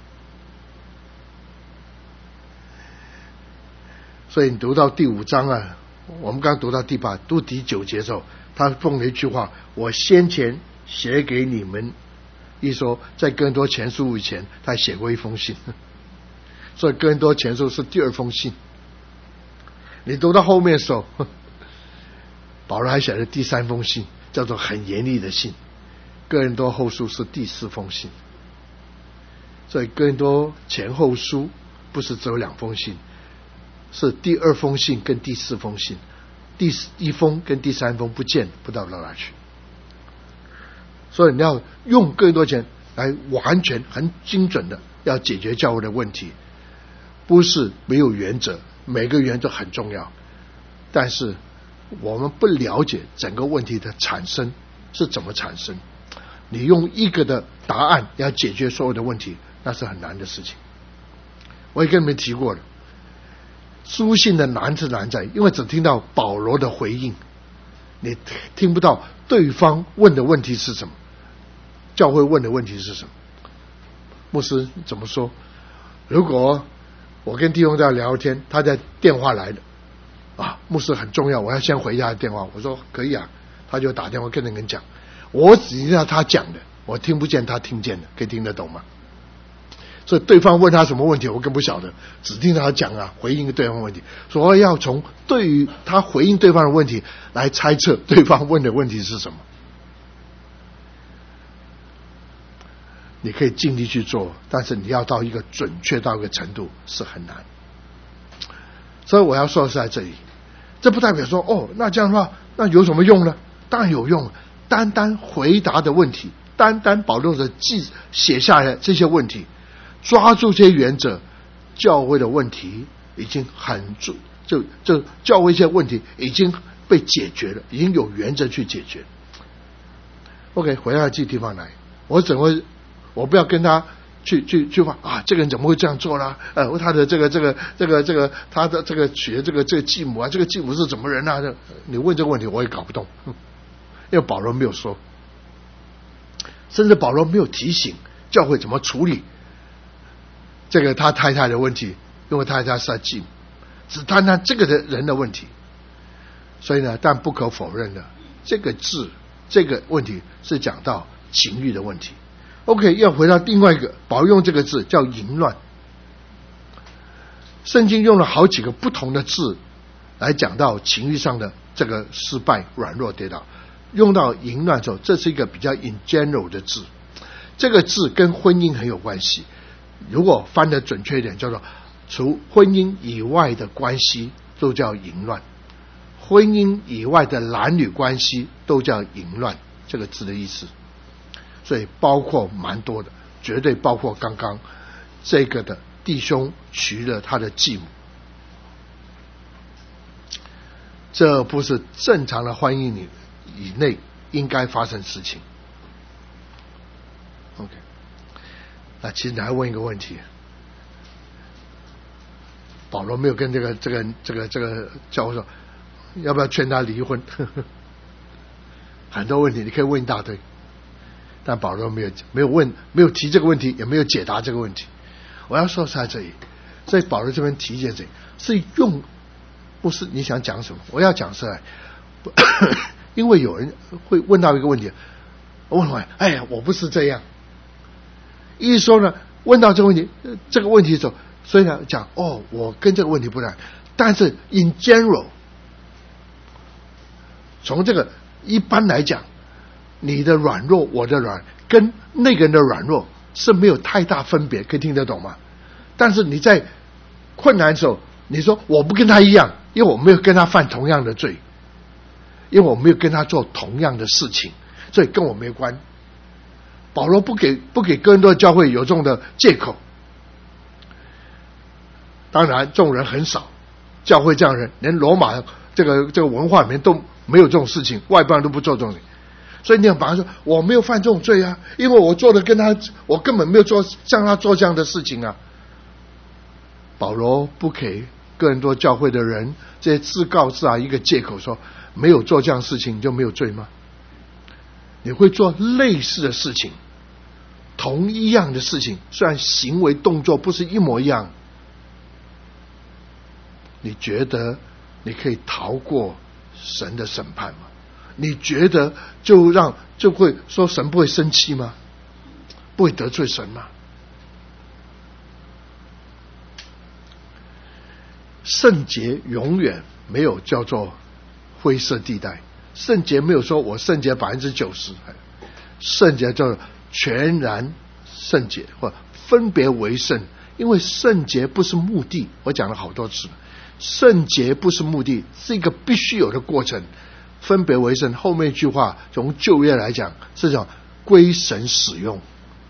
所以你读到第五章啊，我们刚读到第八读第九节的时候，他奉了一句话，我先前写给你们，一说在哥林多前书以前他写过一封信，所以哥林多前书是第二封信。你读到后面的时候，保罗还写了第三封信，叫做很严厉的信。哥林多后书是第四封信，所以哥林多前后书不是只有两封信，是第二封信跟第四封信，第一封跟第三封不见不到哪去。所以你要用更多钱来完全很精准的要解决教会的问题，不是没有原则，每个原则很重要，但是我们不了解整个问题的产生是怎么产生，你用一个的答案要解决所有的问题，那是很难的事情。我也跟你们提过了，书信的难是难在，因为只听到保罗的回应，你听不到对方问的问题是什么，教会问的问题是什么。牧师怎么说？如果我跟弟兄在聊天，他在电话来的啊，牧师很重要，我要先回一下电话。我说可以啊，他就打电话跟那个人讲，我只听到他讲的，我听不见他听见的，可以听得懂吗？所以对方问他什么问题我更不晓得，只听他讲啊，回应对方问题，所以要从对于他回应对方的问题来猜测对方问的问题是什么。你可以尽力去做，但是你要到一个准确到一个程度是很难。所以我要说的是在这里，这不代表说哦，那这样的话那有什么用呢？当然有用，单单回答的问题，单单保罗的记写下来这些问题，抓住这些原则，教会的问题已经很就就就教会一些问题已经被解决了，已经有原则去解决。OK， 回到这个地方来，我怎么我不要跟他去去去话啊，这个人怎么会这样做啦？呃，他的这个这个这个这个他的这个娶的这个这个继母啊，这个继母是怎么人啊？你问这个问题我也搞不懂，因为保罗没有说，甚至保罗没有提醒教会怎么处理这个他太太的问题，因为他太太是他继母，只谈谈这个的人的问题。所以呢，但不可否认的，这个字这个问题是讲到情欲的问题。OK， 要回到另外一个，保罗用这个字叫淫乱。圣经用了好几个不同的字来讲到情欲上的这个失败、软弱、跌倒。用到淫乱的时候，这是一个比较 in general 的字，这个字跟婚姻很有关系。如果翻得准确一点，叫做除婚姻以外的关系都叫淫乱，婚姻以外的男女关系都叫淫乱，这个字的意思。所以包括蛮多的，绝对包括刚刚这个的弟兄娶了他的继母，这不是正常的婚姻以内应该发生事情。 OK， 那其实你还问一个问题， 保罗没有跟这个这个这个这个教会说要不要劝他离婚，呵呵，很多问题你可以问一大堆，但保罗没有没有问，没有提这个问题，也没有解答这个问题。我要说是在这里，在保罗这边提这里是用，不是你想讲什么，我要讲是来，因为有人会问到一个问题，我问我哎呀我不是这样，一说呢问到这个问题这个问题的时候，所以呢讲哦我跟这个问题不一样，但是 in general 从这个一般来讲，你的软弱我的软跟那个人的软弱是没有太大分别，可以听得懂吗？但是你在困难的时候你说我不跟他一样，因为我没有跟他犯同样的罪，因为我没有跟他做同样的事情，所以跟我没关。保罗不给不给哥林多教会有这种的借口，当然这种人很少，教会这样的人连罗马这个这个文化里面都没有这种事情，外邦人都不做这种事情。所以你要把他说我没有犯这种罪啊，因为我做的跟他我根本没有做像他做这样的事情啊。保罗不给哥林多教会的人这些自告自然一个借口，说没有做这样的事情你就没有罪吗？你会做类似的事情，同一样的事情，虽然行为动作不是一模一样，你觉得你可以逃过神的审判吗？你觉得就让就会说神不会生气吗？不会得罪神吗？圣洁永远没有叫做灰色地带，圣洁没有说我圣洁百分之九十，圣洁叫做全然圣洁或分别为圣。因为圣洁不是目的，我讲了好多次，圣洁不是目的，是一个必须有的过程。分别为圣后面一句话从旧约来讲是讲归神使用，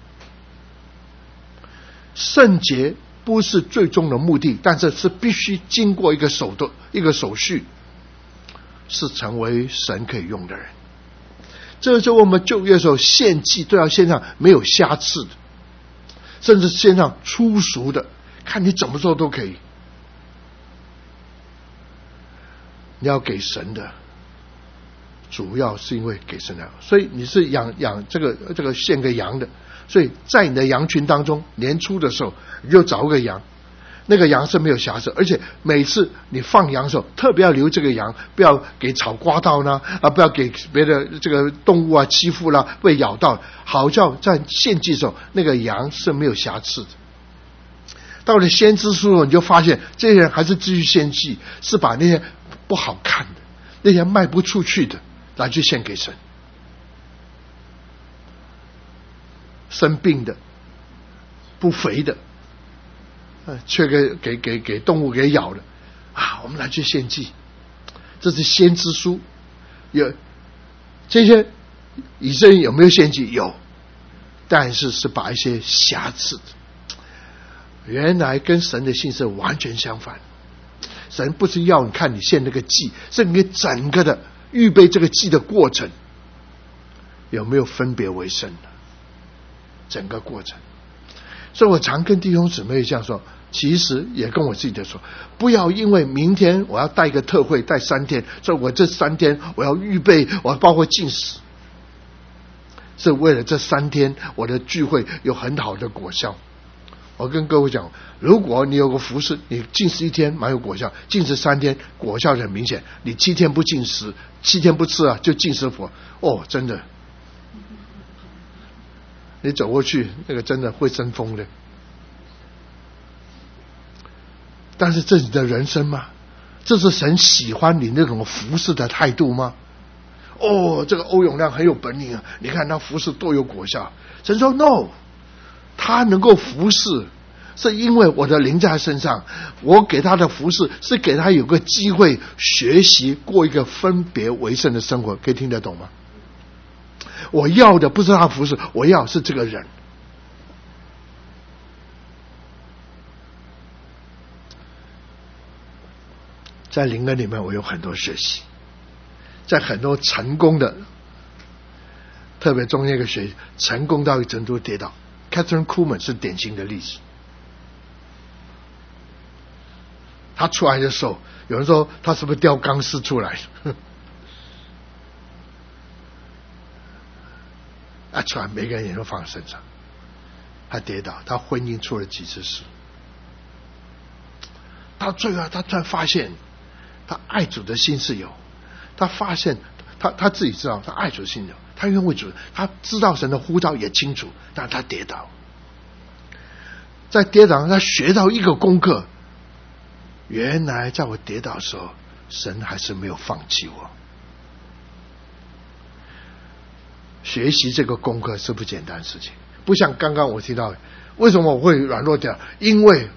圣洁不是最终的目的，但是是必须经过一个手段一个手续，是成为神可以用的人。这就我们旧约的时候献祭都要献上没有瑕疵的，甚至献上粗俗的，看你怎么做都可以。你要给神的主要是因为给神的，所以你是养养这个这个献个羊的，所以在你的羊群当中，年初的时候你就找个羊，那个羊是没有瑕疵，而且每次你放羊的时候特别要留这个羊，不要给草刮到呢，啊，不要给别的这个动物啊欺负啦，被咬到，好叫在献祭的时候那个羊是没有瑕疵的。到了先知书你就发现这些人还是继续献祭，是把那些不好看的那些卖不出去的来去献给神，生病的不肥的却给给给给动物给咬了啊，我们来去献祭。这是先知书，有这些以色列人有没有献祭？有，但是是把一些瑕疵的。原来跟神的信是完全相反，神不是要你看你献那个祭，是你整个的预备这个祭的过程有没有分别为圣的整个过程。所以我常跟弟兄姊妹这样说，其实也跟我自己的说，不要因为明天我要带一个特会带三天，所以我这三天我要预备，我要包括禁食，是为了这三天我的聚会有很好的果效。我跟各位讲，如果你有个服事，你禁食一天蛮有果效，禁食三天果效很明显。你七天不禁食，七天不吃啊，就禁食佛，哦，真的，你走过去那个真的会生风的。但是这是你的人生吗？这是神喜欢你那种服事的态度吗？哦，这个欧永亮很有本领啊，你看他服事多有果效。神说 no， 他能够服事是因为我的灵在他身上，我给他的服事是给他有个机会学习过一个分别为圣的生活。可以听得懂吗？我要的不是他服事，我要是这个人。在灵恩里面我有很多学习，在很多成功的，特别中间一个学习成功到一个程度跌倒， Catherine Kuhlman 是典型的例子。 他出来的时候，有人说他是不是掉钢丝出来？啊，出来每个人也都放身上。他跌倒，他婚姻出了几次事，到最后他突然发现，他爱主的心是有，他发现他他自己知道他爱主的心有，他愿为主，他知道神的呼召也清楚，但他跌倒，在跌倒他学到一个功课，原来在我跌倒的时候，神还是没有放弃我。学习这个功课是不简单的事情，不像刚刚我提到为什么我会软弱掉，因为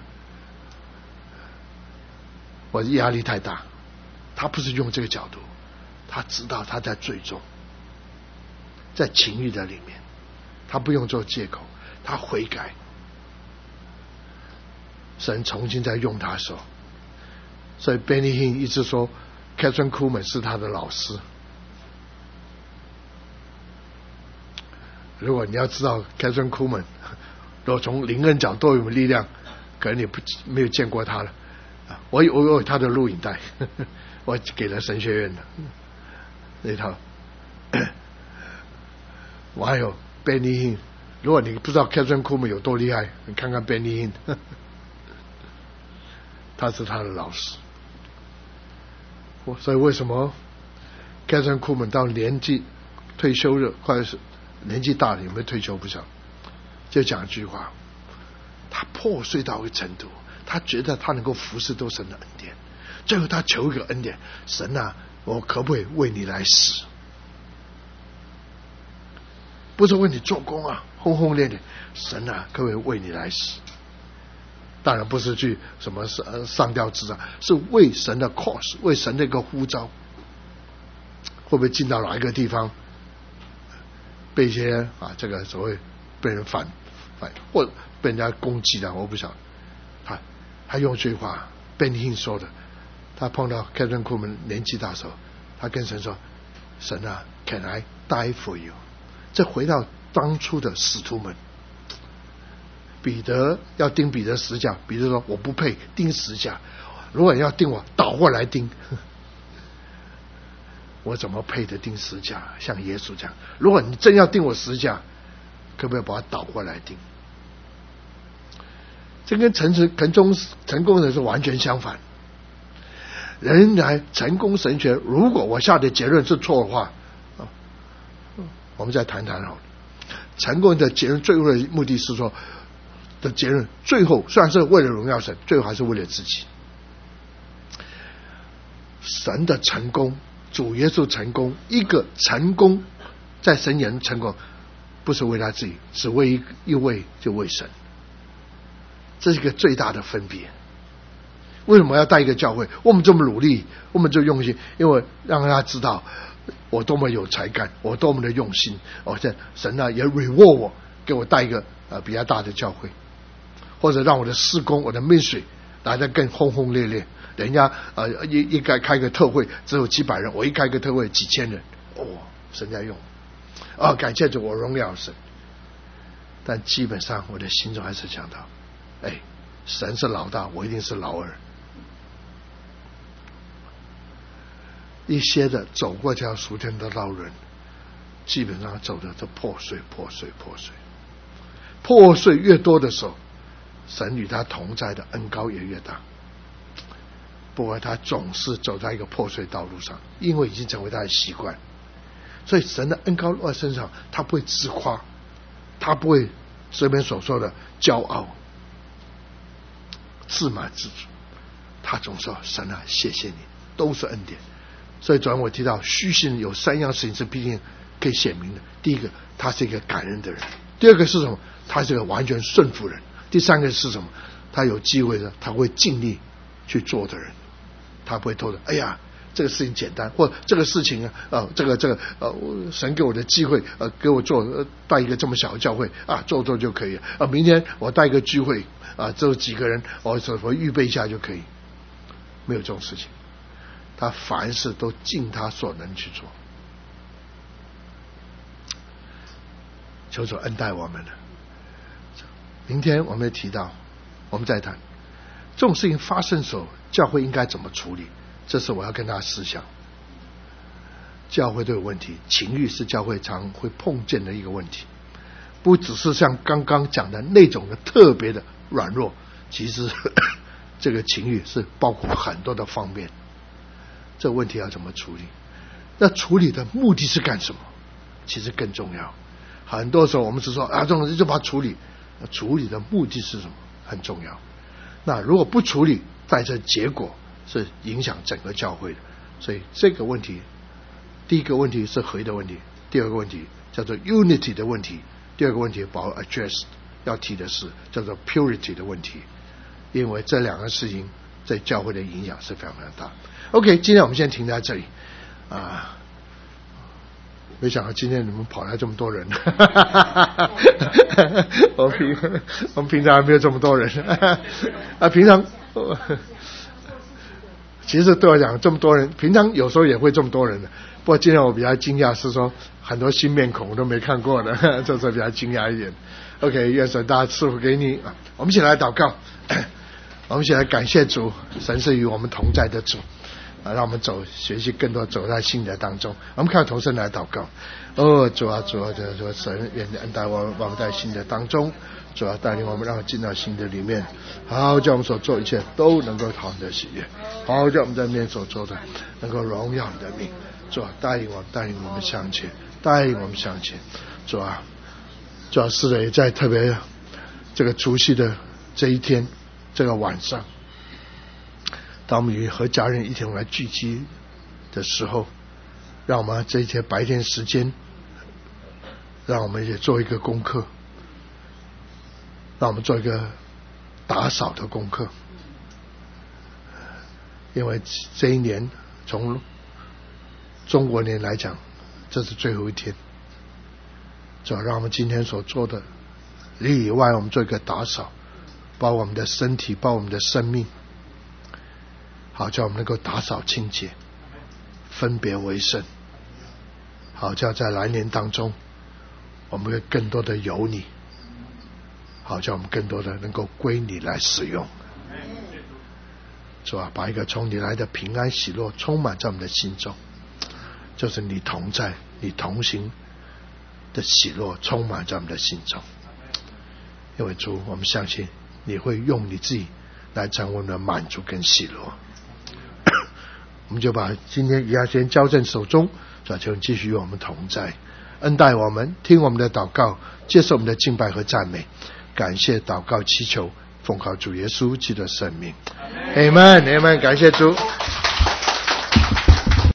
我压力太大。他不是用这个角度，他知道他在最终在情欲的里面，他不用做借口，他悔改，神重新再用他的时候。所以 Benny Hinn 一直说 Kathryn Kuhlman 是他的老师。如果你要知道 Kathryn Kuhlman 如果从灵恩角度有没有力量，可能你不没有见过他了。我有我有他的录影带，我给了神学院的那套。我还有 Benny Hinn， 如果你不知道 Kathryn Kuhlman 有多厉害，你看看 Benny Hinn， 他是他的老师。所以为什么 Kathryn Kuhlman 到年纪退休了，快是年纪大了，有没有退休不晓得，就讲一句话，他破碎到一个程度，他觉得他能够服侍都神的恩典，最后他求一个恩典，神啊，我可不可以为你来死？不是为你做工啊，轰轰烈烈，神啊，可不可以为你来死？当然不是去什么上吊自杀，是为神的 cause， 为神的一个呼召。会不会进到哪一个地方被一些啊这个所谓被人反反或被人家攻击的，我不晓得。他他用这句话 Benny Hinn 说的，他碰到 Kathryn Kuhlman 年纪大的时候，他跟神说，神啊 Can I die for you？ 这回到当初的使徒们，彼得要钉彼得十架，彼得说我不配钉十架，如果你要钉我，倒过来钉，我怎么配得钉十架？像耶稣这样，如果你真要钉我十架，可不可以把它倒过来钉？这跟成成功成功人是完全相反。仍然成功神学，如果我下的结论是错的话，我们再谈谈好了。成功的结论最后的目的是说的结论，最后虽然是为了荣耀神，最后还是为了自己。神的成功，主耶稣成功，一个成功在神眼成功，不是为他自己，只为一一位就为神。这是一个最大的分别。为什么要带一个教会？我们这么努力，我们就用心，因为让他知道我多么有才干，我多么的用心。哦，这神啊也 reward 我，给我带一个呃比较大的教会，或者让我的事工、我的ministry来得更轰轰烈烈。人家呃一一开开个特会只有几百人，我一开个特会几千人，哦，神在用啊，感谢主，我荣耀神。但基本上我的心中还是讲到，哎，神是老大，我一定是老二。一些的走过这条属天的道人，基本上走的都破碎破碎破碎破碎越多的时候，神与他同在的恩膏也越大。不过他总是走在一个破碎道路上，因为已经成为他的习惯，所以神的恩膏落在身上，他不会自夸，他不会这边所说的骄傲自满自足，他总说神啊，谢谢你，都是恩典。所以昨天我提到虚心有三样事情是必定可以显明的。第一个，他是一个感恩的人；第二个是什么？他是一个完全顺服人；第三个是什么？他有机会的，他会尽力去做的人，他不会偷的。哎呀，这个事情简单，或这个事情啊，呃，这个这个呃，神给我的机会，呃，给我做呃带一个这么小的教会啊，做做就可以了。啊，明天我带一个聚会啊，只有几个人，我我预备一下就可以，没有这种事情。他凡事都尽他所能去做，求主恩待我们了。明天我们提到，我们再谈这种事情发生的时候，教会应该怎么处理？这是我要跟大家思想。教会都有问题，情欲是教会常会碰见的一个问题，不只是像刚刚讲的那种的特别的软弱，其实这个情欲是包括很多的方面。这个问题要怎么处理？那处理的目的是干什么？其实更重要。很多时候我们只说啊，这种事就把它处理，处理的目的是什么？很重要。那如果不处理，带着结果是影响整个教会的。所以这个问题，第一个问题是合一的问题，第二个问题叫做 unity 的问题，第二个问题保 address 要提的是叫做 purity 的问题，因为这两个事情在教会的影响是非常非常大。OK， 今天我们先停在这里啊。没想到今天你们跑来这么多人，我们平我们平常还没有这么多人啊。平常其实对我讲这么多人，平常有时候也会这么多人的。不过今天我比较惊讶是说很多新面孔我都没看过的，这是比较惊讶一点。OK， 愿神大家赐福给你。我们一起来祷告，我们一起来感谢主，神是与我们同在的主。啊，让我们走，学习更多走在信的当中。我们看同声来祷告。哦，主啊，主啊，主啊，神愿恩待我们，忘在信的当中。主啊，带领我们，让我们进到信的里面。好，叫我们所做一切都能够讨你的喜悦。好，叫我们在面所做的能够荣耀你的名。主啊，带领我们，带领我们向前，带领我们向前。主啊，主啊，是的，也在特别这个除夕的这一天，这个晚上。当我们与和家人一同来聚集的时候，让我们这一天白天时间，让我们也做一个功课，让我们做一个打扫的功课。因为这一年从中国年来讲，这是最后一天，主要让我们今天所做的里以外，我们做一个打扫，把我们的身体，把我们的生命，好叫我们能够打扫清洁，分别为圣。好叫在来年当中，我们会更多的有你，好叫我们更多的能够归你来使用。主啊，把一个从你来的平安喜乐充满在我们的心中，就是你同在你同行的喜乐充满在我们的心中。因为主，我们相信你会用你自己来成为我们的满足跟喜乐。我们就把今天以下先交在手中，主求继续与我们同在，恩待我们，听我们的祷告，接受我们的敬拜和赞美，感谢祷告祈求，奉靠主耶稣基督的圣名，阿们，阿们，感谢主。